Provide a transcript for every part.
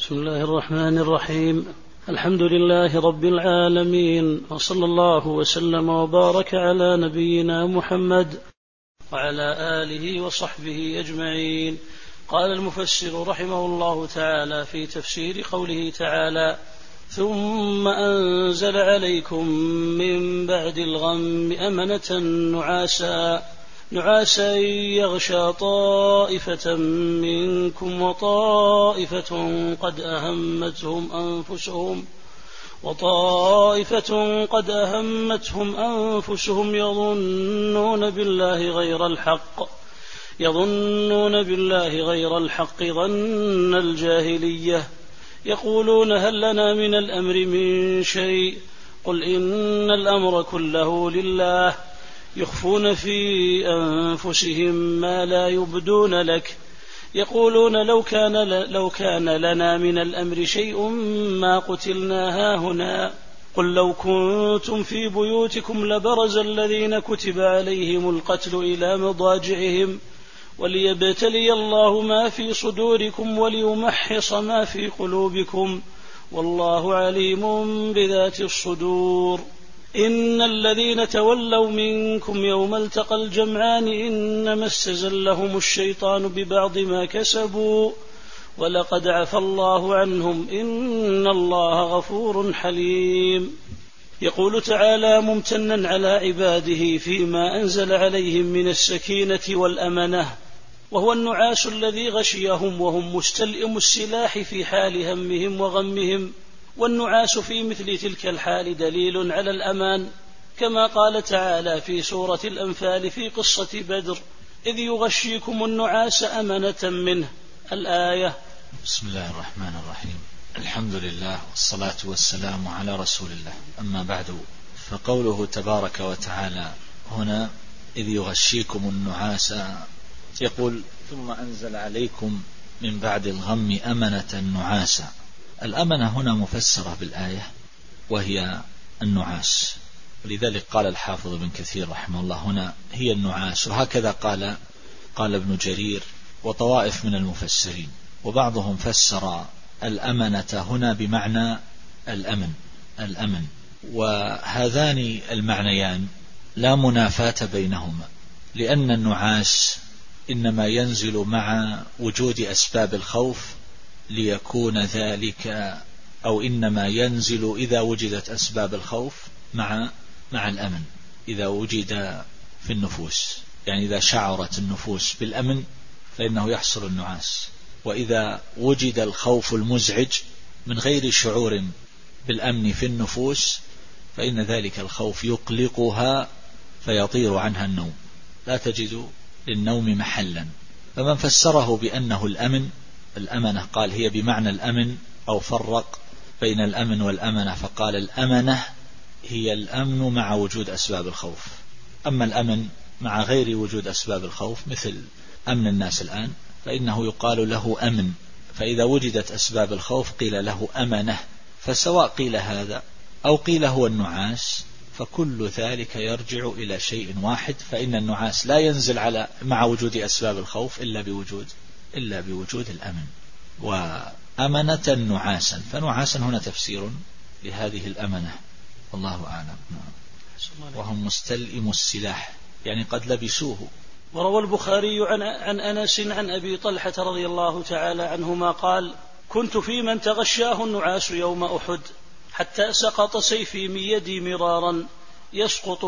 بسم الله الرحمن الرحيم. الحمد لله رب العالمين، وصلى الله وسلم وبارك على نبينا محمد وعلى آله وصحبه أجمعين. قال المفسر رحمه الله تعالى في تفسير قوله تعالى: ثم أنزل عليكم من بعد الغم أمنة نعاسا يغشى طائفة منكم وطائفة قد أهمتهم أنفسهم يظنون بالله غير الحق ظن الجاهلية، يقولون هل لنا من الأمر من شيء؟ قل إن الأمر كله لله، يخفون في أنفسهم ما لا يبدون لك، يقولون لو كان لنا من الأمر شيء ما قتلنا هاهنا. قل لو كنتم في بيوتكم لبرز الذين كتب عليهم القتل إلى مضاجعهم وليبتلي الله ما في صدوركم وليمحص ما في قلوبكم، والله عليم بذات الصدور. إن الذين تولوا منكم يوم التقى الجمعان إنما استزلهم الشيطان ببعض ما كسبوا ولقد عفى الله عنهم إن الله غفور حليم. يقول تعالى ممتنا على عباده فيما أنزل عليهم من السكينة والأمنة، وهو النعاس الذي غشيهم وهم مستلئم السلاح في حال همهم وغمهم. والنعاس في مثل تلك الحال دليل على الأمان، كما قال تعالى في سورة الأنفال في قصة بدر: إذ يغشيكم النعاس أمنة منه، الآية. بسم الله الرحمن الرحيم. الحمد لله والصلاة والسلام على رسول الله، أما بعد، فقوله تبارك وتعالى هنا إذ يغشيكم النعاس، يقول ثم أنزل عليكم من بعد الغم أمنة نعاسا. الأمنة هنا مفسرة بالآية وهي النعاس، ولذلك قال الحافظ بن كثير رحمه الله هنا هي النعاس، وهكذا قال ابن جرير وطوائف من المفسرين. وبعضهم فسر الأمنة هنا بمعنى الأمن، وهذان المعنيان لا منافاة بينهما، لأن النعاس إنما ينزل مع وجود أسباب الخوف ليكون ذلك، أو إنما ينزل إذا وجدت أسباب الخوف مع الأمن، إذا وجد في النفوس، يعني إذا شعرت النفوس بالأمن فإنه يحصل النعاس، وإذا وجد الخوف المزعج من غير شعور بالأمن في النفوس فإن ذلك الخوف يقلقها فيطير عنها النوم، لا تجد للنوم محلا. فمن فسره بأنه الأمنة قال هي بمعنى الأمن، أو فرق بين الأمن والأمنة فقال الأمنة هي الأمن مع وجود أسباب الخوف. أما الأمن مع غير وجود أسباب الخوف مثل أمن الناس الآن فإنه يقال له أمن، فإذا وجدت أسباب الخوف قيل له أمنة. فسواء قيل هذا أو قيل هو النعاس فكل ذلك يرجع إلى شيء واحد، فإن النعاس لا ينزل مع وجود أسباب الخوف إلا بوجود الأمن. وأمنة نعاسا، فنعاسا هنا تفسير لهذه الأمنة، والله أعلم. وهم مستلئم السلاح، يعني قد لبسوه. وروى البخاري عن أنس عن أبي طلحة رضي الله تعالى عنهما قال: كنت في من تغشاه النعاس يوم أحد حتى سقط سيفي من يدي مرارا، يسقط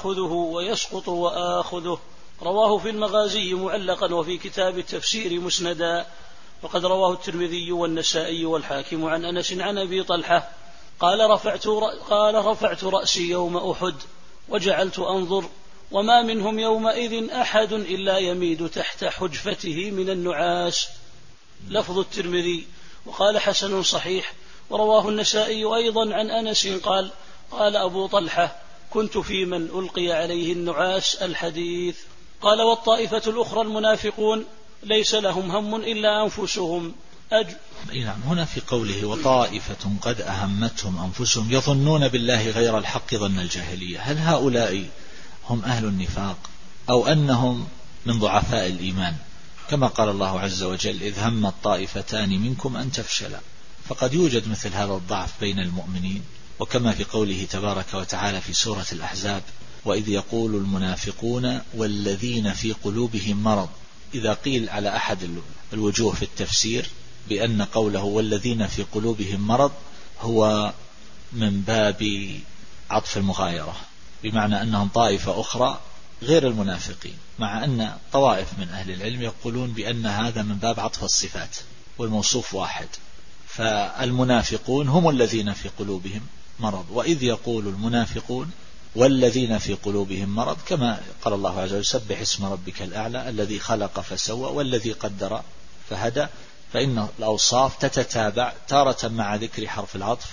وآخذه. رواه في المغازي معلقا وفي كتاب التفسير مسندا، وقد رواه الترمذي والنسائي والحاكم عن أنس عن أبي طلحة قال: رفعت رأسي يوم أحد وجعلت أنظر، وما منهم يومئذ أحد إلا يميد تحت حجفته من النعاس. لفظ الترمذي. وقال حسن صحيح. ورواه النسائي أيضا عن أنس قال أبو طلحة: كنت في من ألقي عليه النعاس، الحديث. قال: والطائفة الأخرى المنافقون ليس لهم هم إلا أنفسهم. هنا في قوله وطائفة قد أهمتهم أنفسهم يظنون بالله غير الحق ظن الجاهلية، هل هؤلاء هم أهل النفاق أو أنهم من ضعفاء الإيمان؟ كما قال الله عز وجل: إذ هم الطائفتان منكم أن تفشلا. فقد يوجد مثل هذا الضعف بين المؤمنين، وكما في قوله تبارك وتعالى في سورة الأحزاب: وإذ يقول المنافقون والذين في قلوبهم مرض. إذا قيل على أحد الوجوه في التفسير بأن قوله والذين في قلوبهم مرض هو من باب عطف المغايرة، بمعنى أنهم طائفة أخرى غير المنافقين، مع أن طوائف من أهل العلم يقولون بأن هذا من باب عطف الصفات والموصوف واحد. فالمنافقون هم الذين في قلوبهم مرض، وإذ يقول المنافقون والذين في قلوبهم مرض، كما قال الله عز وجل: سبح اسم ربك الأعلى الذي خلق فسوى والذي قدر فهدى. فإن الأوصاف تتتابع، تارة مع ذكر حرف العطف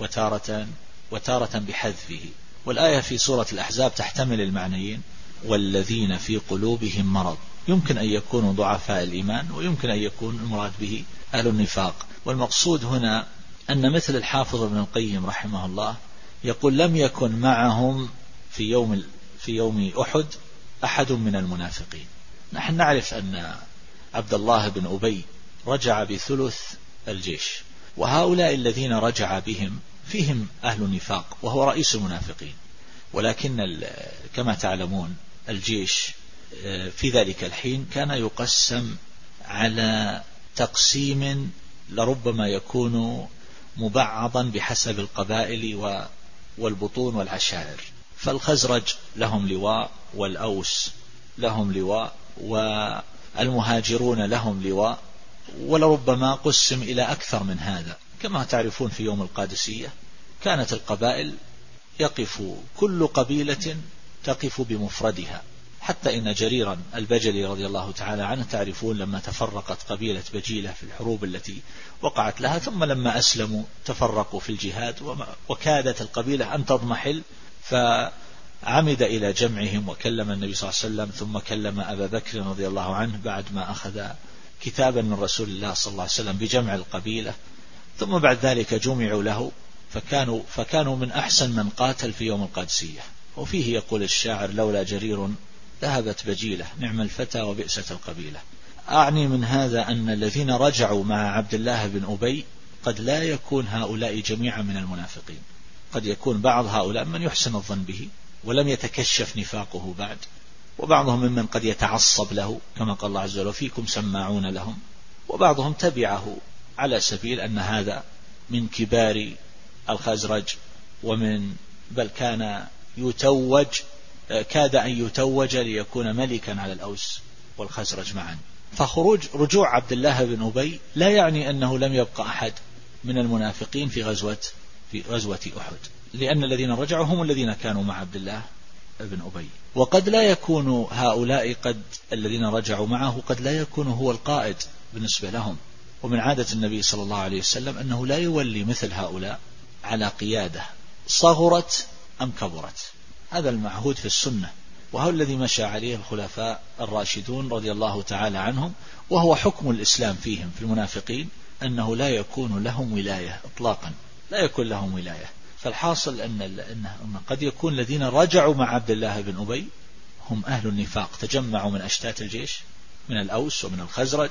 وتارة بحذفه. والآية في سورة الأحزاب تحتمل المعنيين: والذين في قلوبهم مرض، يمكن أن يكونوا ضعفاء الإيمان، ويمكن أن يكون المراد به أهل النفاق. والمقصود هنا أن مثل الحافظ ابن القيم رحمه الله يقول: لم يكن معهم في يوم أحد أحد من المنافقين. نحن نعرف أن عبد الله بن أبي رجع بثلث الجيش، وهؤلاء الذين رجع بهم فيهم أهل النفاق وهو رئيس المنافقين، ولكن كما تعلمون الجيش في ذلك الحين كان يقسم على تقسيم لربما يكون مبعضا بحسب القبائل والبطون والعشائر. فالخزرج لهم لواء، والأوس لهم لواء، والمهاجرون لهم لواء، ولربما قسم إلى أكثر من هذا. كما تعرفون في يوم القادسية كانت القبائل يقف كل قبيلة تقف بمفردها، حتى إن جريرا البجلي رضي الله تعالى عنه تعرفون لما تفرقت قبيلة بجيلة في الحروب التي وقعت لها، ثم لما أسلموا تفرقوا في الجهاد، وكادت القبيلة أن تضمحل، فعمد إلى جمعهم وكلم النبي صلى الله عليه وسلم، ثم كلم أبا بكر رضي الله عنه بعد ما أخذ كتابا من رسول الله صلى الله عليه وسلم بجمع القبيلة، ثم بعد ذلك جمعوا له فكانوا من أحسن من قاتل في يوم القادسية. وفيه يقول الشاعر: لولا جرير ذهبت بجيلة، نعم الفتى وبئست القبيلة. أعني من هذا أن الذين رجعوا مع عبد الله بن أبي قد لا يكون هؤلاء جميعا من المنافقين، قد يكون بعض هؤلاء من يحسن الظن به ولم يتكشف نفاقه بعد، وبعضهم ممن قد يتعصب له كما قال الله عز وجل: وفيكم سماعون لهم، وبعضهم تبعه على سبيل أن هذا من كبار الخزرج، بل كان كاد أن يتوج ليكون ملكا على الأوس والخزرج معا. رجوع عبد الله بن أبي لا يعني أنه لم يبقى أحد من المنافقين في غزوة أحد، لأن الذين رجعوا هم الذين كانوا مع عبد الله بن أبي. وقد لا يكون هؤلاء الذين رجعوا معه قد لا يكون هو القائد بالنسبة لهم، ومن عادة النبي صلى الله عليه وسلم أنه لا يولي مثل هؤلاء على قيادة صغرت أم كبرت، هذا المعهود في السنة، وهو الذي مشى عليه الخلفاء الراشدون رضي الله تعالى عنهم، وهو حكم الإسلام فيهم في المنافقين أنه لا يكون لهم ولاية إطلاقا، لا يكون لهم ولاية. فالحاصل أن قد يكون الذين رجعوا مع عبد الله بن أبي هم أهل النفاق، تجمعوا من أشتات الجيش من الأوس ومن الخزرج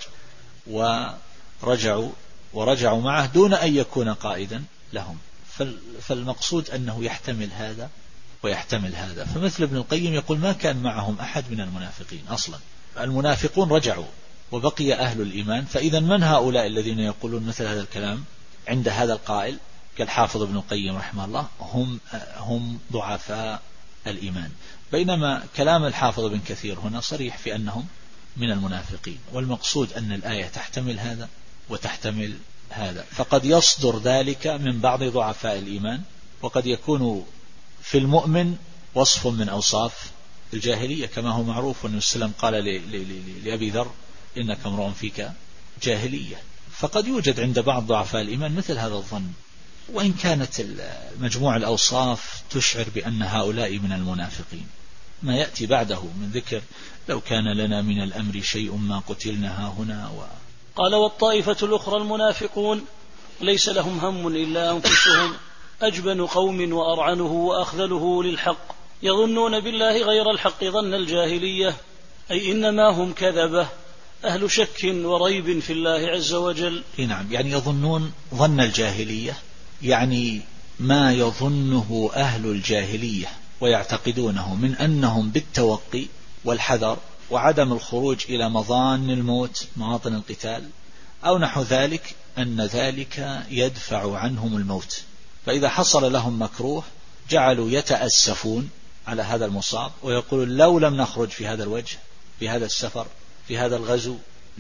ورجعوا معه دون أن يكون قائدا لهم. فالمقصود أنه يحتمل هذا ويحتمل هذا. فمثل ابن القيم يقول: ما كان معهم أحد من المنافقين أصلا، المنافقون رجعوا وبقي أهل الإيمان، فإذا من هؤلاء الذين يقولون مثل هذا الكلام عند هذا القائل كالحافظ ابن القيم رحمه الله؟ هم ضعفاء الإيمان. بينما كلام الحافظ ابن كثير هنا صريح في أنهم من المنافقين، والمقصود أن الآية تحتمل هذا وتحتمل هذا، فقد يصدر ذلك من بعض ضعفاء الإيمان، وقد يكون في المؤمن وصف من أوصاف الجاهلية، كما هو معروف أن السلام قال لأبي ذر: إنك امرؤ فيك جاهلية. فقد يوجد عند بعض ضعفاء الإيمان مثل هذا الظن، وإن كانت مجموع الأوصاف تشعر بأن هؤلاء من المنافقين. ما يأتي بعده من ذكر: لو كان لنا من الأمر شيء ما قتلنا هنا قال: والطائفة الأخرى المنافقون ليس لهم هم إلا أنفسهم، أجبن قوم وأرعنه وأخذله للحق، يظنون بالله غير الحق ظن الجاهلية، أي إنما هم كذبة، أهل شك وريب في الله عز وجل. نعم، يعني يظنون ظن الجاهلية، يعني ما يظنه أهل الجاهلية ويعتقدونه من أنهم بالتوقي والحذر وعدم الخروج إلى مظان الموت مواطن القتال أو نحو ذلك، أن ذلك يدفع عنهم الموت. فإذا حصل لهم مكروه جعلوا يتأسفون على هذا المصاب ويقولون لو لم نخرج في هذا الوجه، في هذا السفر، في هذا الغزو،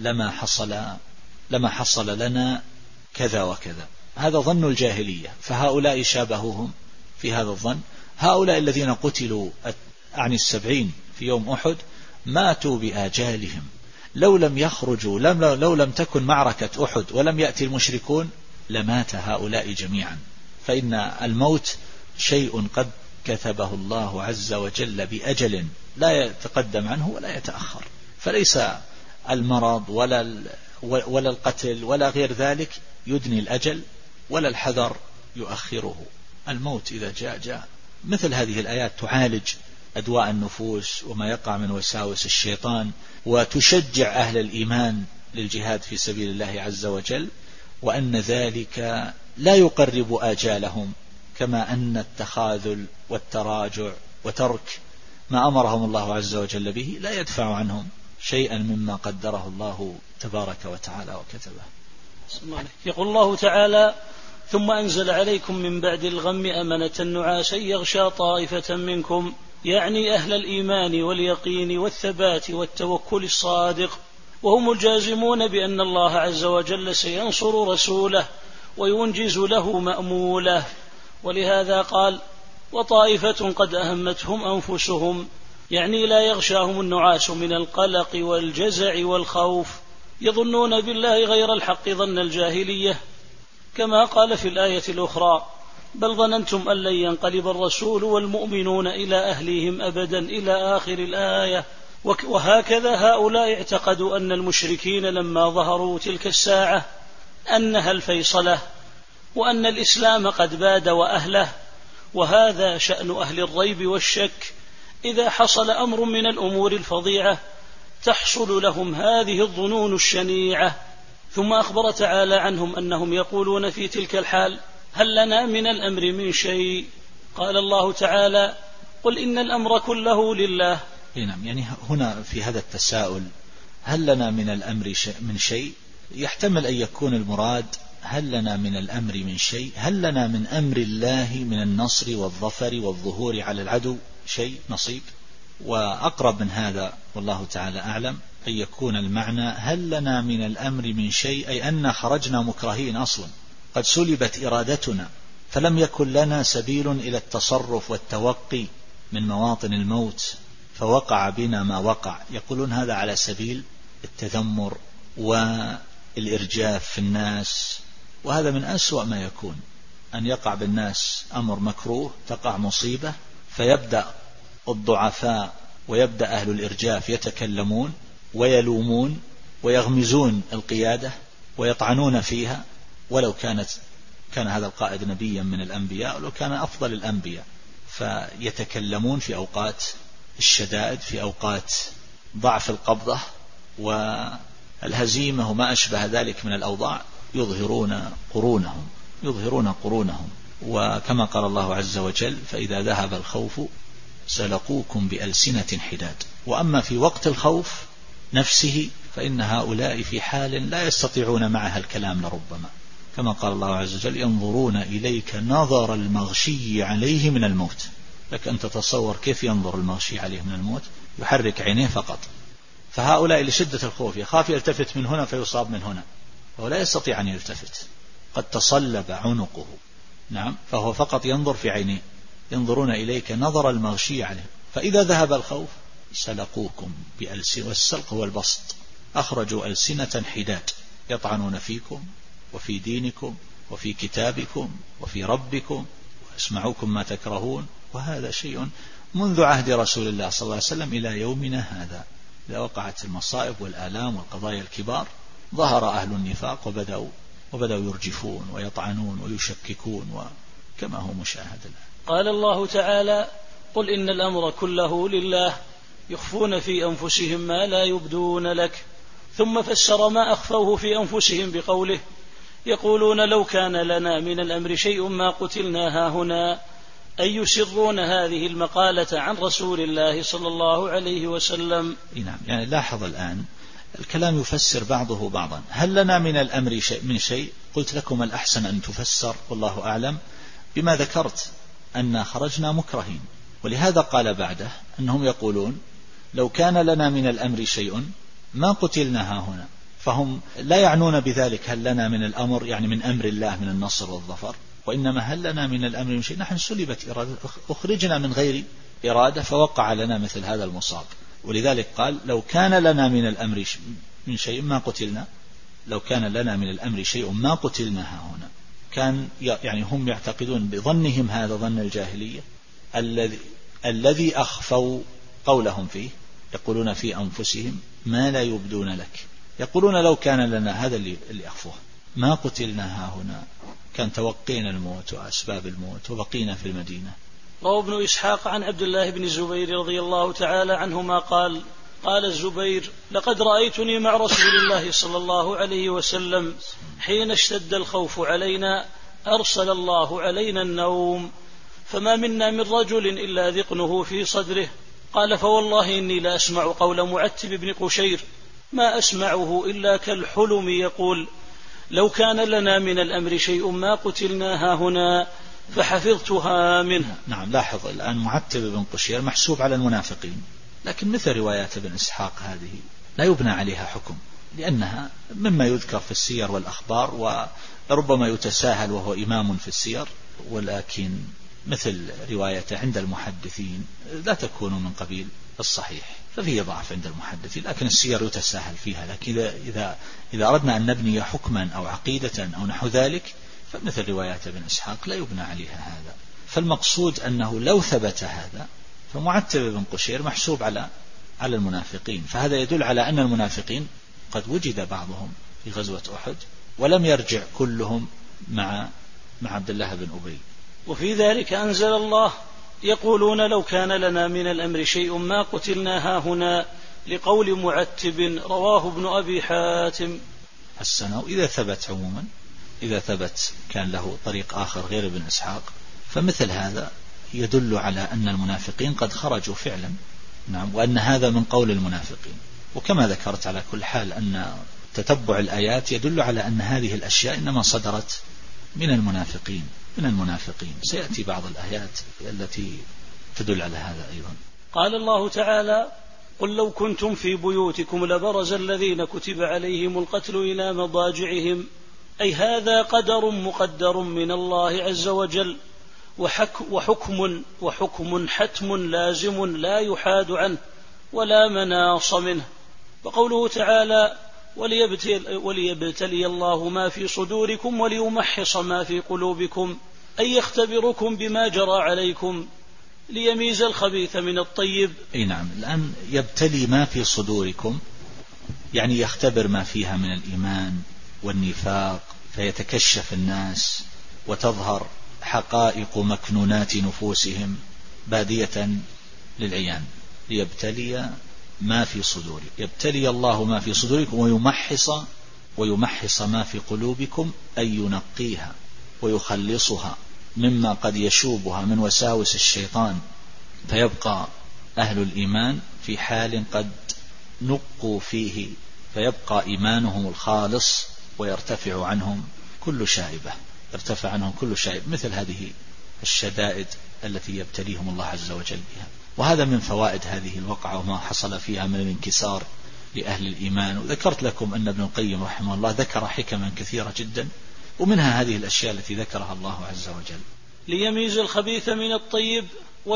لما حصل لنا كذا وكذا. هذا ظن الجاهلية، فهؤلاء شابهوهم في هذا الظن. هؤلاء الذين قتلوا عن 70 في يوم أحد ماتوا بآجالهم، لو لم يخرجوا، لو لم تكن معركة أحد ولم يأتي المشركون لمات هؤلاء جميعا. فإن الموت شيء قد كتبه الله عز وجل بأجل لا يتقدم عنه ولا يتأخر، فليس المرض ولا القتل ولا غير ذلك يدني الأجل، ولا الحذر يؤخره. الموت إذا جاء. مثل هذه الآيات تعالج أدواء النفوس وما يقع من وساوس الشيطان، وتشجع أهل الإيمان للجهاد في سبيل الله عز وجل، وأن ذلك لا يقرب آجالهم، كما أن التخاذل والتراجع وترك ما أمرهم الله عز وجل به لا يدفع عنهم شيئا مما قدره الله تبارك وتعالى وكتبه. يقول الله تعالى: ثم أنزل عليكم من بعد الغم أمنة نعاسا يغشى طائفة منكم، يعني أهل الإيمان واليقين والثبات والتوكل الصادق، وهم الجازمون بأن الله عز وجل سينصر رسوله وينجز له مأموله. ولهذا قال: وطائفة قد أهمتهم أنفسهم، يعني لا يغشاهم النعاس من القلق والجزع والخوف، يظنون بالله غير الحق ظن الجاهلية، كما قال في الآية الأخرى: بل ظننتم أن لن ينقلب الرسول والمؤمنون إلى أهليهم أبدا إلى آخر الآية. وهكذا هؤلاء اعتقدوا أن المشركين لما ظهروا تلك الساعة أنها الفيصلة، وأن الإسلام قد باد وأهله. وهذا شأن أهل الريب والشك، إذا حصل أمر من الأمور الفظيعة تحصل لهم هذه الظنون الشنيعة. ثم أخبر تعالى عنهم أنهم يقولون في تلك الحال: هل لنا من الأمر من شيء؟ قال الله تعالى: قل إن الأمر كله لله. نعم، يعني هنا في هذا التساؤل هل لنا من الأمر من شيء، يحتمل أن يكون المراد هل لنا من الأمر من شيء، هل لنا من أمر الله من النصر والظفر والظهور على العدو شيء نصيب. وأقرب من هذا والله تعالى أعلم أن يكون المعنى هل لنا من الأمر من شيء، أي أن خرجنا مكرهين أصلا، قد سلبت إرادتنا، فلم يكن لنا سبيل إلى التصرف والتوقي من مواطن الموت، فوقع بنا ما وقع. يقولون هذا على سبيل التذمر والإرجاف في الناس، وهذا من أسوأ ما يكون، أن يقع بالناس أمر مكروه، تقع مصيبة، فيبدأ الضعفاء ويبدأ أهل الإرجاف يتكلمون ويلومون ويغمزون القيادة ويطعنون فيها، ولو كان هذا القائد نبيا من الأنبياء، ولو كان أفضل الأنبياء، فيتكلمون في أوقات الشدائد، في أوقات ضعف القبضة والهزيمة وما أشبه ذلك من الأوضاع، يظهرون قرونهم. وكما قال الله عز وجل: فإذا ذهب الخوف سلقوكم بألسنة حداد. وأما في وقت الخوف نفسه فإن هؤلاء في حال لا يستطيعون معها الكلام لربما، كما قال الله عز وجل: ينظرون إليك نظر المغشي عليه من الموت. لك أن تتصور كيف ينظر المغشي عليه من الموت، يحرك عينيه فقط. فهؤلاء لشدة الخوف يخاف يلتفت من هنا فيصاب من هنا، فهو لا يستطيع أن يلتفت، قد تصلب عنقه. نعم، فهو فقط ينظر في عينيه. ينظرون إليك نظر المغشي عليه. فإذا ذهب الخوف سلقوكم بألسنة، والسلق هو البسط، أخرجوا ألسنة حداد، يطعنون فيكم وفي دينكم وفي كتابكم وفي ربكم، ويسمعوكم ما تكرهون. وهذا شيء منذ عهد رسول الله صلى الله عليه وسلم إلى يومنا هذا. إذا وقعت المصائب والآلام والقضايا الكبار ظهر أهل النفاق وبدأوا يرجفون ويطعنون ويشككون، وكما هو مشاهد الآن. قال الله تعالى: قل إن الأمر كله لله، يخفون في أنفسهم ما لا يبدون لك. ثم فسر ما أخفوه في أنفسهم بقوله: يقولون لو كان لنا من الأمر شيء ما قتلنا هاهنا، أي يسرون هذه المقالة عن رسول الله صلى الله عليه وسلم. نعم، يعني لاحظ الآن الكلام يفسر بعضه بعضا. هل لنا من الأمر من شيء؟ قلت لكم الأحسن أن تفسر والله أعلم بما ذكرت أن خرجنا مكرهين، ولهذا قال بعده أنهم يقولون لو كان لنا من الأمر شيء ما قتلنا هاهنا، فهم لا يعنون بذلك هل لنا من الأمر يعني من أمر الله من النصر والظفر، وإنما هل لنا من الأمر من شيء، نحن سلبت إرادة، أخرجنا من غير إرادة فوقع لنا مثل هذا المصاب. ولذلك قال لو كان لنا من الأمر من شيء ما قتلنا، لو كان لنا من الأمر شيء ما قتلنا هاهنا. كان يعني هم يعتقدون بظنهم هذا ظن الجاهلية الذي أخفوا قولهم فيه، يقولون في أنفسهم ما لا يبدون لك، يقولون لو كان لنا، هذا اللي أخفوه، ما قتلنا هاهنا، كان توقينا الموت وأسباب الموت وبقينا في المدينة. روى ابن إسحاق عن عبد الله بن الزبير رضي الله تعالى عنهما قال: قال الزبير: لقد رأيتني مع رسول الله صلى الله عليه وسلم حين اشتد الخوف علينا أرسل الله علينا النوم، فما منا من رجل إلا ذقنه في صدره. قال: فوالله إني لا أسمع قول معتب بن قشير ما أسمعه إلا كالحلم يقول: لو كان لنا من الأمر شيء ما قتلنا هاهنا، فحفظتها منه. نعم، لاحظ الآن معتب بن قشير محسوب على المنافقين، لكن مثل روايات ابن إسحاق هذه لا يبنى عليها حكم، لأنها مما يذكر في السير والأخبار، وربما يتساهل وهو إمام في السير، ولكن مثل روايته عند المحدثين لا تكون من قبيل الصحيح، ففيه ضعف عند المحدثين، لكن السير يتساهل فيها. لكن إذا أردنا أن نبني حكما أو عقيدة أو نحو ذلك، فمثل روايات ابن إسحاق لا يبنى عليها هذا. فالمقصود أنه لو ثبت هذا فمعتب بن قشير محسوب على المنافقين، فهذا يدل على أن المنافقين قد وجد بعضهم في غزوة أحد ولم يرجع كلهم مع عبد الله بن أبي. وفي ذلك أنزل الله: يقولون لو كان لنا من الأمر شيء ما قتلنا هاهنا، لقول معتب. رواه ابن أبي حاتم. السنة إذا ثبت عموما، إذا ثبت كان له طريق آخر غير ابن إسحاق، فمثل هذا يدل على أن المنافقين قد خرجوا فعلا. نعم، وأن هذا من قول المنافقين. وكما ذكرت على كل حال أن تتبع الآيات يدل على أن هذه الأشياء إنما صدرت من المنافقين. سيأتي بعض الآيات التي تدل على هذا أيضا. قال الله تعالى: قل لو كنتم في بيوتكم لبرز الذين كتب عليهم القتل إلى مضاجعهم، أي هذا قدر مقدر من الله عز وجل، وحكم حتم لازم لا يحاد عنه ولا مناص منه. وقوله تعالى: وليبتلي الله ما في صدوركم وليمحص ما في قلوبكم، أي يختبركم بما جرى عليكم ليميز الخبيث من الطيب. أي نعم، الآن يبتلي ما في صدوركم يعني يختبر ما فيها من الإيمان والنفاق، فيتكشف الناس وتظهر حقائق مكنونات نفوسهم بادية للعيان. ليبتلي ما في صدوركم، يبتلي الله ما في صدوركم ويمحص ما في قلوبكم، أي ينقيها ويخلصها مما قد يشوبها من وساوس الشيطان، فيبقى أهل الإيمان في حال قد نقوا فيه، فيبقى إيمانهم الخالص ويرتفع عنهم كل شائبة، مثل هذه الشدائد التي يبتليهم الله عز وجل بها. وهذا من فوائد هذه الوقعة وما حصل فيها من الانكسار لأهل الإيمان. وذكرت لكم أن ابن القيم رحمه الله ذكر حكما كثيرة جدا، ومنها هذه الأشياء التي ذكرها الله عز وجل. ليميز الخبيث من الطيب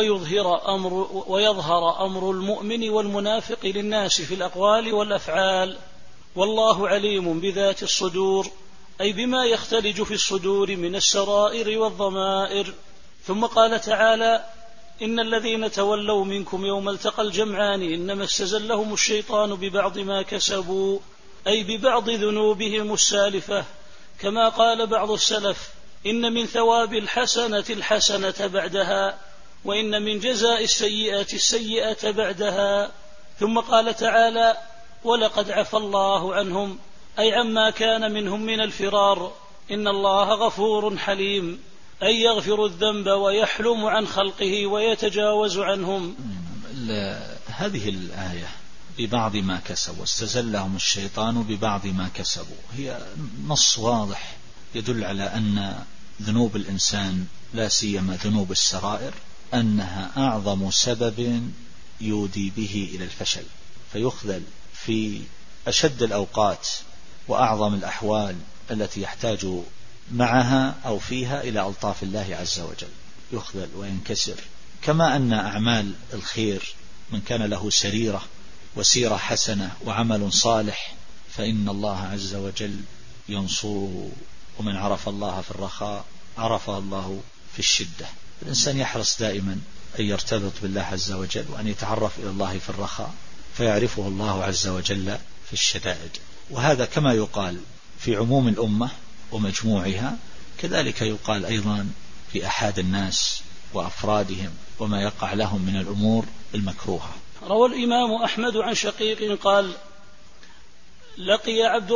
ويظهر أمر المؤمن والمنافق للناس في الأقوال والأفعال، والله عليم بذات الصدور، أي بما يختلج في الصدور من السرائر والضمائر. ثم قال تعالى: إن الذين تولوا منكم يوم التقى الجمعان إنما استزلهم الشيطان ببعض ما كسبوا، أي ببعض ذنوبهم السالفة، كما قال بعض السلف: إن من ثواب الحسنة الحسنة بعدها، وإن من جزاء السيئة السيئة بعدها. ثم قال تعالى: ولقد عفى الله عنهم، أي عما كان منهم من الفرار. إن الله غفور حليم، أي يغفر الذنب ويحلم عن خلقه ويتجاوز عنهم. هذه الآية ببعض ما كسبوا واستزلهم الشيطان ببعض ما كسبوا هي نص واضح يدل على أن ذنوب الإنسان لا سيما ذنوب السرائر أنها أعظم سبب يودي به إلى الفشل، فيخذل في أشد الأوقات وأعظم الأحوال التي يحتاج معها أو فيها إلى ألطاف الله عز وجل، يخذل وينكسر. كما أن أعمال الخير من كان له سريرة وسيرة حسنة وعمل صالح فإن الله عز وجل ينصره، ومن عرف الله في الرخاء عرفه الله في الشدة. الإنسان يحرص دائما أن يرتبط بالله عز وجل وأن يتعرف إلى الله في الرخاء فيعرفه الله عز وجل في الشدائد. وهذا كما يقال في عموم الأمة ومجموعها كذلك يقال أيضا في أحد الناس وأفرادهم وما يقع لهم من الأمور المكروهة. روى الإمام أحمد عن شقيق قال: لقي عبد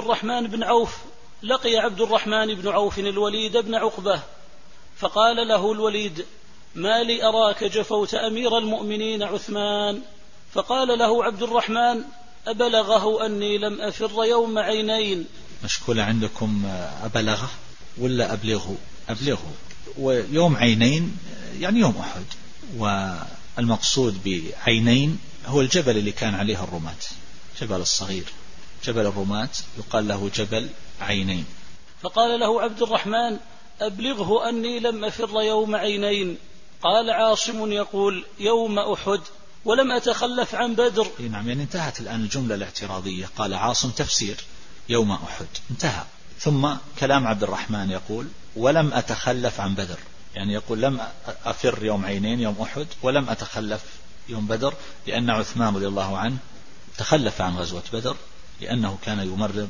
الرحمن بن عوف الوليد بن عقبة، فقال له الوليد: ما لي أراك جفوت أمير المؤمنين عثمان؟ فقال له عبد الرحمن: أبلغه أني لم أفر يوم عينين. مشكولة عندكم أبلغه ولا أبلغه؟ ويوم عينين يعني يوم أحد، والمقصود بعينين هو الجبل اللي كان عليه الرماة، جبل الصغير، جبل الرماة يقال له جبل عينين. فقال له عبد الرحمن: أبلغه أني لم أفر يوم عينين. قال عاصم يقول: يوم أحد، ولم أتخلف عن بدر. نعم، يعني انتهت الآن الجملة الاعتراضية. قال عاصم تفسير يوم أحد انتهى، ثم كلام عبد الرحمن يقول: ولم أتخلف عن بدر، يعني يقول لم أفر يوم عينين يوم أحد ولم أتخلف يوم بدر، لأن عثمان رضي الله عنه تخلف عن غزوة بدر لأنه كان يمرض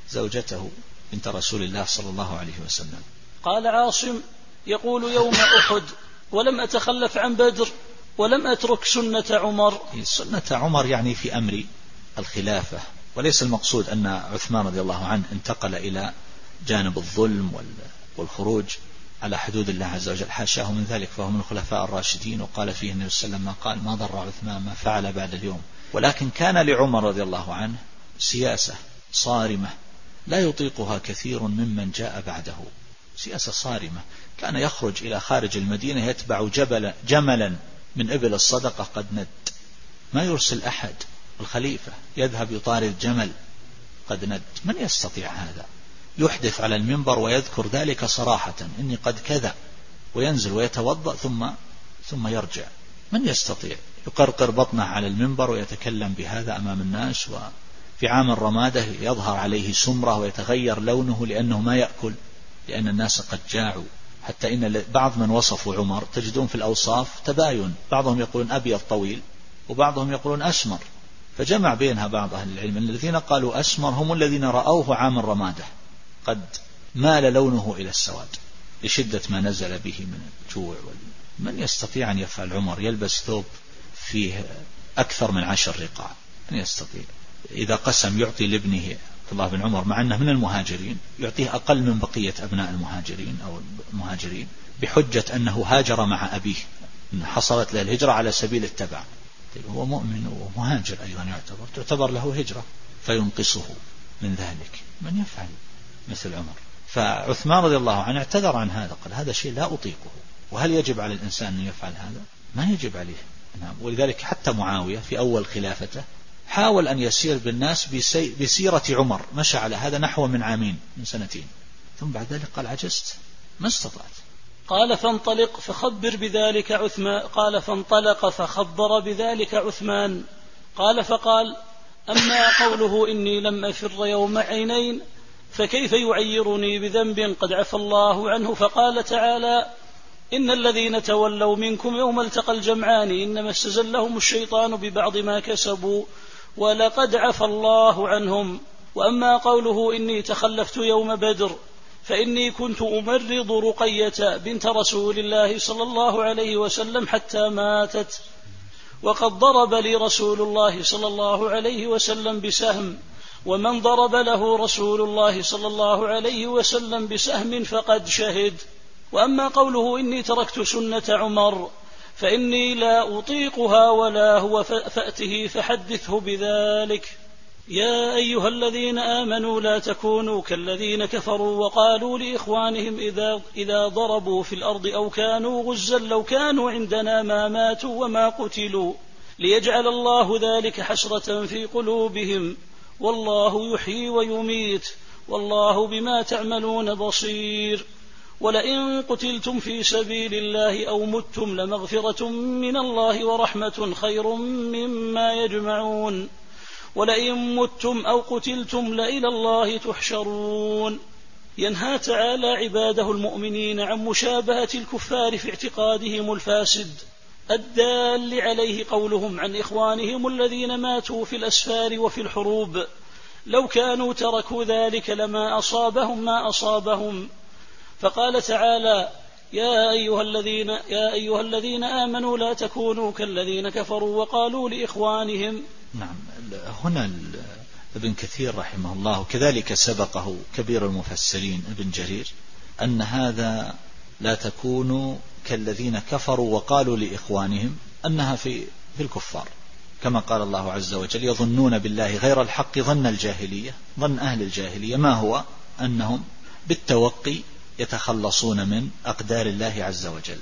زوجته بنت رسول الله صلى الله عليه وسلم. قال عاصم يقول: يوم أحد ولم أتخلف عن بدر ولم أترك سنة عمر. سنة عمر يعني في أمر الخلافة، وليس المقصود أن عثمان رضي الله عنه انتقل إلى جانب الظلم والخروج على حدود الله عز وجل، حاشاه من ذلك، فهو من الخلفاء الراشدين، وقال فيه النبي صلى الله عليه وسلم: ما قال ما ضر عثمان ما فعل بعد اليوم. ولكن كان لعمر رضي الله عنه سياسة صارمة لا يطيقها كثير ممن جاء بعده، سياسة صارمة. كان يخرج إلى خارج المدينة يتبع جملا من إبل الصدقة قد ند، ما يرسل أحد، الخليفة يذهب يطارد جمل قد ند. من يستطيع هذا؟ يحدث على المنبر ويذكر ذلك صراحة: إني قد كذا، وينزل ويتوضأ ثم يرجع. من يستطيع؟ يقرقر بطنه على المنبر ويتكلم بهذا أمام الناس، وفي عام الرمادة يظهر عليه سمرة ويتغير لونه لأنه ما يأكل، لأن الناس قد جاعوا. حتى إن بعض من وصفوا عمر تجدون في الأوصاف تباين، بعضهم يقولون أبيض طويل وبعضهم يقولون أسمر، فجمع بينها بعض أهل العلم. الذين قالوا أسمر هم الذين رأوه عام الرمادة قد مال لونه إلى السواد لشدة ما نزل به من الجوع. من يستطيع أن يفعل عمر؟ يلبس ثوب فيه أكثر من 10 رقاع، من يستطيع؟ إذا قسم يعطي لابنه عبد الله بن عمر، مع أنه من المهاجرين، يعطيه أقل من بقية أبناء المهاجرين أو المهاجرين بحجة أنه هاجر مع أبيه، حصلت له الهجرة على سبيل التبع. هو مؤمن ومهاجر أيضا، تعتبر له هجرة، فينقصه من ذلك. من يفعل مثل عمر؟ فعثمان رضي الله عنه اعتذر عن هذا، قال: هذا شيء لا أطيقه. وهل يجب على الإنسان أن يفعل هذا؟ ما يجب عليه. نعم. ولذلك حتى معاوية في أول خلافته حاول أن يسير بالناس بسيرة عمر، مشى على هذا نحو من 2 سنين، ثم بعد ذلك قال: عجزت، ما استطعت. قال: فانطلق فخبر بذلك عثمان. قال: فانطلق فخبر بذلك عثمان. قال: فقال: أما قوله إني لم أفر يوم عينين فكيف يعيرني بذنب قد عفى الله عنه؟ فقال تعالى: إن الذين تولوا منكم يوم التقى الجمعان إنما استزلهم الشيطان ببعض ما كسبوا ولقد عفى الله عنهم. وأما قوله إني تخلفت يوم بدر فإني كنت أمرض رقية بنت رسول الله صلى الله عليه وسلم حتى ماتت، وقد ضرب لي رسول الله صلى الله عليه وسلم بسهم، ومن ضرب له رسول الله صلى الله عليه وسلم بسهم فقد شهد. وأما قوله إني تركت سنة عمر فإني لا أطيقها ولا هو فأته فحدثه بذلك. يا أيها الذين آمنوا لا تكونوا كالذين كفروا وقالوا لإخوانهم إذا ضربوا في الأرض أو كانوا غزا لو كانوا عندنا ما ماتوا وما قتلوا ليجعل الله ذلك حسرة في قلوبهم والله يحيي ويميت والله بما تعملون بصير. ولئن قتلتم في سبيل الله أو متم لمغفرة من الله ورحمة خير مما يجمعون. ولئن متم أو قتلتم لإلى الله تحشرون. ينهى تعالى عباده المؤمنين عن مشابهة الكفار في اعتقادهم الفاسد الدال عليه قولهم عن إخوانهم الذين ماتوا في الأسفار وفي الحروب لو كانوا تركوا ذلك لما أصابهم ما أصابهم. فقال تعالى يا أيها الذين آمنوا لا تكونوا كالذين كفروا وقالوا لإخوانهم. نعم، هنا ابن كثير رحمه الله كذلك سبقه كبير المفسرين ابن جرير أن هذا لا تكونوا كالذين كفروا وقالوا لإخوانهم أنها في الكفار، كما قال الله عز وجل يظنون بالله غير الحق ظن الجاهلية، ظن أهل الجاهلية ما هو أنهم بالتوقي يتخلصون من أقدار الله عز وجل.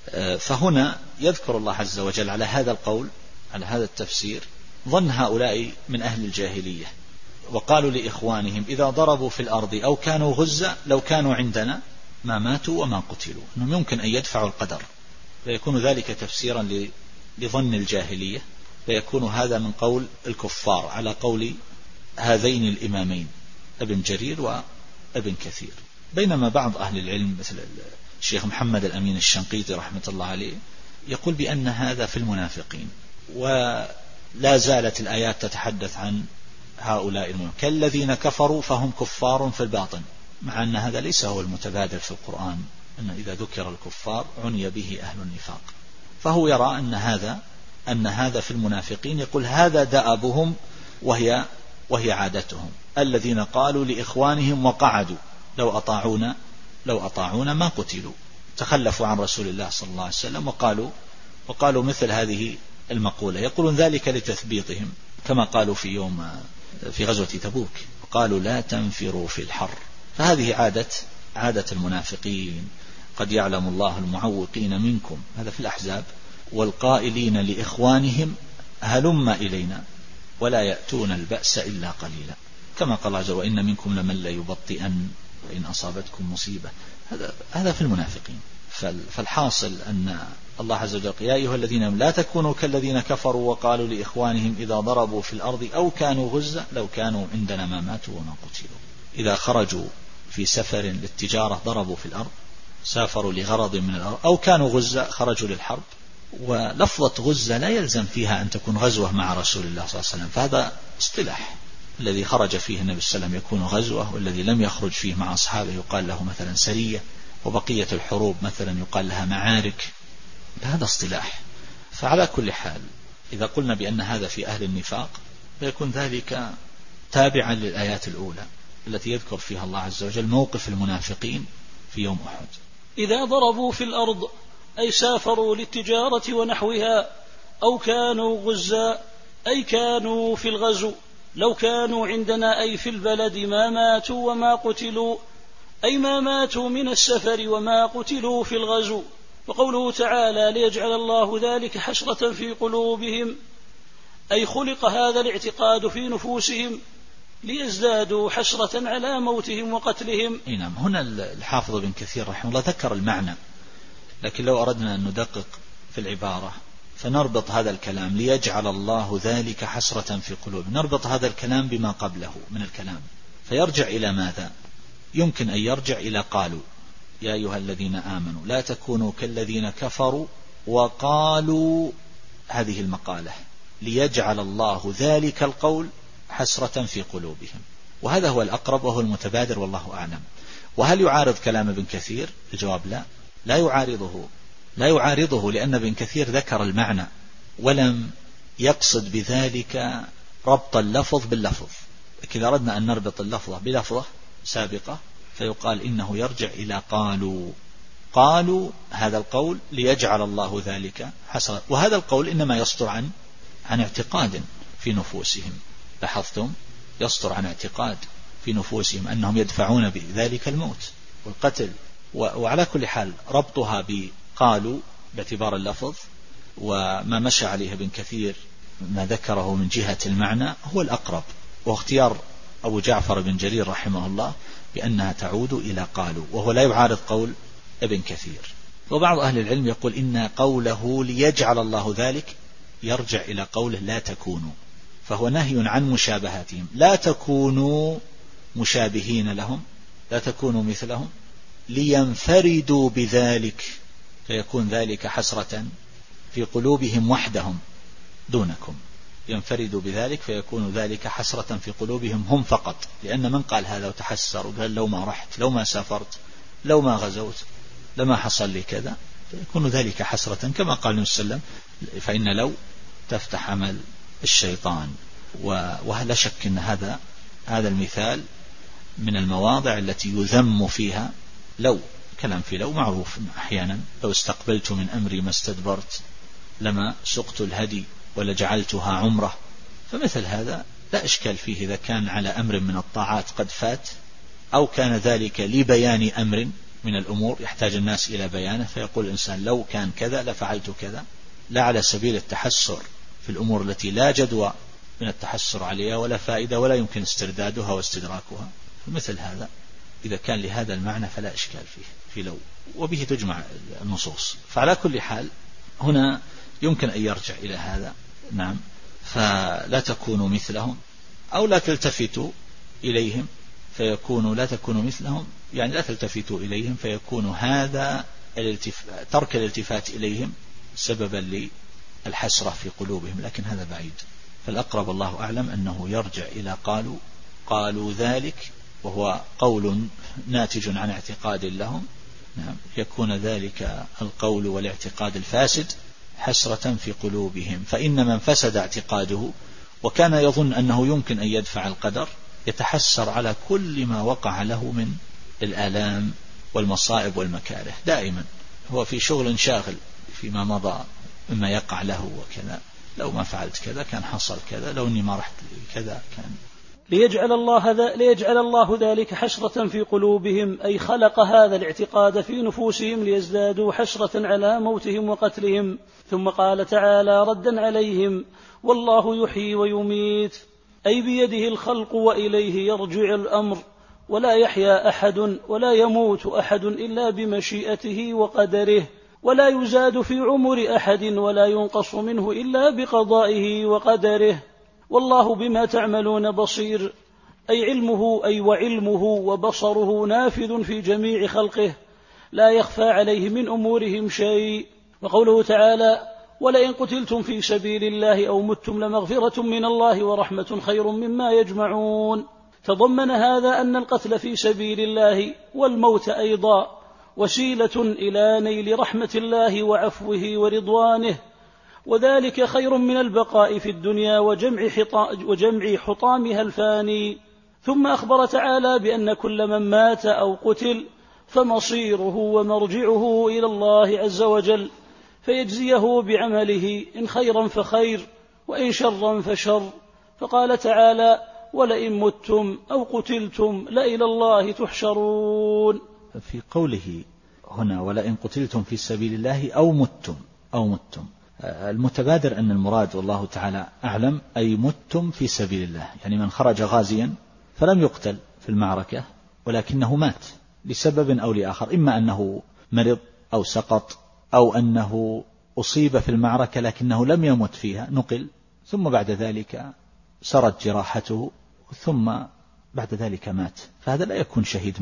فهنا يذكر الله عز وجل على هذا القول على هذا التفسير ظن هؤلاء من أهل الجاهلية وقالوا لإخوانهم إذا ضربوا في الأرض أو كانوا غزا لو كانوا عندنا ما ماتوا وما قتلوا، أنهم يمكن أن يدفعوا القدر، فيكون ذلك تفسيرا لظن الجاهلية، فيكون هذا من قول الكفار على قول هذين الإمامين ابن جرير وابن كثير. بينما بعض أهل العلم مثل الشيخ محمد الأمين الشنقيطي رحمة الله عليه يقول بأن هذا في المنافقين، ولا زالت الآيات تتحدث عن هؤلاء المنافقين كالذين كفروا فهم كفار في الباطن، مع أن هذا ليس هو المتبادر في القرآن، أن إذا ذكر الكفار عني به أهل النفاق. فهو يرى أن هذا في المنافقين، يقول هذا دأبهم وهي عادتهم الذين قالوا لإخوانهم وقعدوا لو أطاعونا ما قتلوا، تخلفوا عن رسول الله صلى الله عليه وسلم وقالوا مثل هذه المقولة، يقولون ذلك لتثبيطهم كما قالوا في غزوة تبوك وقالوا لا تنفروا في الحر. فهذه عادة المنافقين، قد يعلم الله المعوقين منكم، هذا في الأحزاب، والقائلين لإخوانهم هلم إلينا ولا يأتون البأس إلا قليلا، كما قال الله عز وجل وإن منكم لمن لا يبطئن وإن أصابتكم مصيبة. هذا في المنافقين. فالحاصل أن الله عز وجل يا أيها الذين لا تكونوا كالذين كفروا وقالوا لإخوانهم إذا ضربوا في الأرض أو كانوا غزا لو كانوا عندنا ما ماتوا وما قتلوا. إذا خرجوا في سفر للتجارة ضربوا في الأرض، سافروا لغرض من الأرض، أو كانوا غزا خرجوا للحرب. ولفظة غزة لا يلزم فيها أن تكون غزوة مع رسول الله صلى الله عليه وسلم، فهذا اصطلاح، الذي خرج فيه النبي صلى الله عليه وسلم يكون غزوة، والذي لم يخرج فيه مع أصحابه يقال له مثلا سرية، وبقية الحروب مثلا يقال لها معارك، هذا اصطلاح. فعلى كل حال إذا قلنا بأن هذا في أهل النفاق فيكون ذلك تابعا للآيات الأولى التي يذكر فيها الله عز وجل موقف المنافقين في يوم أحد. إذا ضربوا في الأرض أي سافروا للتجارة ونحوها، أو كانوا غزا أي كانوا في الغزو، لو كانوا عندنا أي في البلد ما ماتوا وما قتلوا أي ما ماتوا من السفر وما قتلوا في الغزو. وقوله تعالى ليجعل الله ذلك حسرة في قلوبهم أي خلق هذا الاعتقاد في نفوسهم ليزدادوا حسرة على موتهم وقتلهم. نعم، هنا الحافظ بن كثير رحمه الله ذكر المعنى، لكن لو أردنا أن ندقق في العبارة فنربط هذا الكلام ليجعل الله ذلك حسرة في قلوبهم، نربط هذا الكلام بما قبله من الكلام، فيرجع إلى ماذا؟ يمكن أن يرجع إلى قالوا يا أيها الذين آمنوا لا تكونوا كالذين كفروا وقالوا هذه المقالة ليجعل الله ذلك القول حسرة في قلوبهم، وهذا هو الأقرب وهو المتبادر والله أعلم. وهل يعارض كلام ابن كثير؟ الجواب لا يعارضه، لأن ابن كثير ذكر المعنى ولم يقصد بذلك ربط اللفظ باللفظ. إذا أردنا أن نربط اللفظة بلفظة سابقة فيقال إنه يرجع إلى قالوا هذا القول ليجعل الله ذلك حسرة، وهذا القول إنما يصدر عن اعتقاد في نفوسهم. لاحظتم؟ يصدر عن اعتقاد في نفوسهم أنهم يدفعون بذلك الموت والقتل. وعلى كل حال ربطها بقالوا باعتبار اللفظ، وما مشى عليه ابن كثير ما ذكره من جهة المعنى هو الأقرب، واختيار أبو جعفر بن جرير رحمه الله بأنها تعود إلى قالوا، وهو لا يعارض قول ابن كثير. وبعض أهل العلم يقول إن قوله ليجعل الله ذلك يرجع إلى قوله لا تكونوا، فهو نهي عن مشابهاتهم، لا تكونوا مشابهين لهم، لا تكونوا مثلهم لينفردوا بذلك فيكون ذلك حسرة في قلوبهم وحدهم دونكم. ينفردوا بذلك فيكون ذلك حسرة في قلوبهم هم فقط، لأن من قال هذا وتحسر وقال لو ما رحت، لو ما سافرت، لو ما غزوت، لما حصل لي كذا، فيكون ذلك حسرة كما قال النبي صلى الله عليه وسلم فإن لو تفتح عمل الشيطان. ولا شك أن هذا المثال من المواضع التي يذم فيها لو. كلام في لو معروف أحيانا، لو استقبلت من أمري ما استدبرت لما سقت الهدي ولجعلتها عمرة، فمثل هذا لا إشكال فيه إذا كان على أمر من الطاعات قد فات، أو كان ذلك لبيان أمر من الأمور يحتاج الناس إلى بيانه، فيقول الإنسان لو كان كذا لفعلت كذا، لا على سبيل التحسر في الأمور التي لا جدوى من التحسر عليها ولا فائدة ولا يمكن استردادها واستدراكها. فمثل هذا إذا كان لهذا المعنى فلا إشكال فيه في لو، وبه تجمع النصوص. فعلى كل حال هنا يمكن أن يرجع إلى هذا. نعم، فلا تكونوا مثلهم أو لا تلتفتوا إليهم فيكونوا لا تكونوا مثلهم، يعني لا تلتفتوا إليهم فيكون هذا ترك الالتفات إليهم سببا للحسرة في قلوبهم، لكن هذا بعيد. فالأقرب الله أعلم أنه يرجع إلى قالوا ذلك، وهو قول ناتج عن اعتقاد لهم. نعم، يكون ذلك القول والاعتقاد الفاسد حسرة في قلوبهم. فإن من فسد اعتقاده وكان يظن أنه يمكن أن يدفع القدر يتحسر على كل ما وقع له من الآلام والمصائب والمكاره. دائما هو في شغل شاغل فيما مضى مما يقع له وكذا، لو ما فعلت كذا كان حصل كذا، لو أني ما رحت كذا كان. ليجعل الله ذلك حسرة في قلوبهم، أي خلق هذا الاعتقاد في نفوسهم ليزدادوا حسرة على موتهم وقتلهم. ثم قال تعالى ردا عليهم: والله يحيي ويميت، أي بيده الخلق وإليه يرجع الأمر، ولا يحيا أحد ولا يموت أحد إلا بمشيئته وقدره، ولا يزاد في عمر أحد ولا ينقص منه إلا بقضائه وقدره، والله بما تعملون بصير، أي وعلمه وبصره نافذ في جميع خلقه، لا يخفى عليه من أمورهم شيء. وقوله تعالى: ولئن قتلتم في سبيل الله أو متم لمغفرة من الله ورحمة خير مما يجمعون. تضمن هذا أن القتل في سبيل الله والموت أيضا وسيلة إلى نيل رحمة الله وعفوه ورضوانه، وذلك خير من البقاء في الدنيا وجمع حطامها الفاني. ثم أخبر تعالى بأن كل من مات أو قتل فمصيره ومرجعه إلى الله عز وجل، فيجزيه بعمله إن خيرا فخير وإن شرا فشر. فقال تعالى: ولئن متم أو قتلتم لإلى الله تحشرون. في قوله هنا ولئن قتلتم في سبيل الله أو متم المتبادر أن المراد والله تعالى أعلم أي متم في سبيل الله، يعني من خرج غازيا فلم يقتل في المعركة ولكنه مات لسبب أو لآخر، إما أنه مرض أو سقط أو أنه أصيب في المعركة لكنه لم يمت فيها، نقل ثم بعد ذلك سرت جراحته ثم بعد ذلك مات، فهذا لا يكون شهيد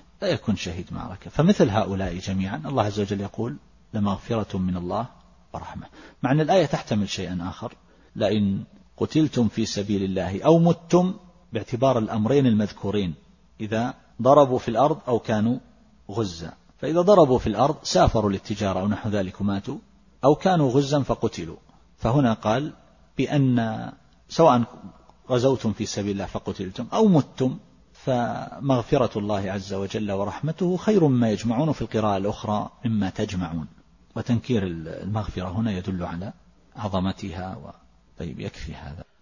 معركة. فمثل هؤلاء جميعا الله عز وجل يقول: لمغفرة من الله ورحمة. مع أن الآية تحتمل شيئا آخر: لئن قتلتم في سبيل الله أو متم، باعتبار الأمرين المذكورين، إذا ضربوا في الأرض أو كانوا غزا. فإذا ضربوا في الأرض سافروا للتجارة أو نحو ذلك ماتوا، أو كانوا غزا فقتلوا، فهنا قال بأن سواء غزوتم في سبيل الله فقتلتم أو متم فمغفرة الله عز وجل ورحمته خير مما يجمعون، في القراءة الأخرى مما تجمعون. وتنكير المغفرة هنا يدل على عظمتها. طيب يكفي هذا.